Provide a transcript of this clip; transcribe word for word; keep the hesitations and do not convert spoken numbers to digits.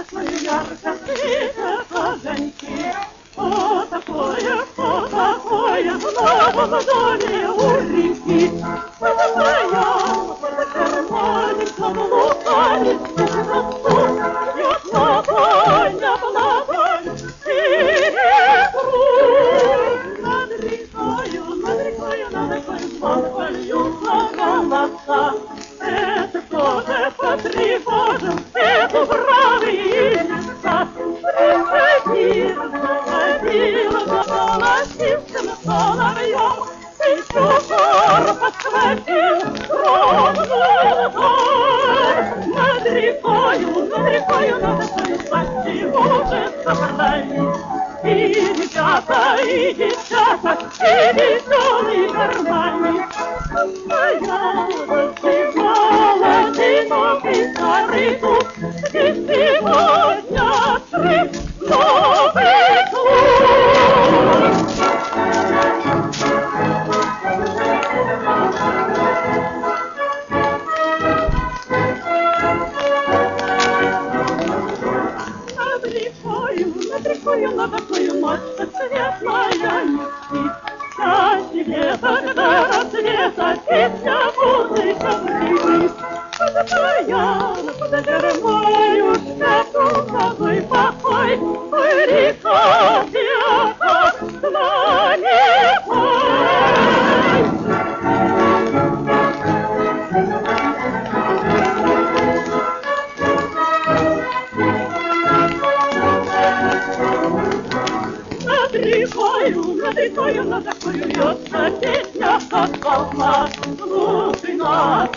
такое ярко светят огоньки. Что такое, что такое в новом доме у реки? Что такое, под кармане каблуками, бьет ладонь об ладонь серебру. Над рекою, над рекою, над рекою слава льются голоса. Это кто же потревожил эту бравые леса? Приходил, заходил, заполосился соловьем, и чужор подхватил ровную боль. Над рекою, над рекою, над рекою почему же собрались и ребята, и девчата, и веселые кармане? А я распевала одинокий старый дуб, и сегодня открыт новый клуб. Над рекою, над рекою, над такою ночь светлая не спит. Чаще лето, когда рассвета песня музыка брызжет. Под баян, под жермою спят луговой покой. Ой, река, тиха, далеко. Над рекою, над рекою, над такою льется песня, как волна. Слушай нас,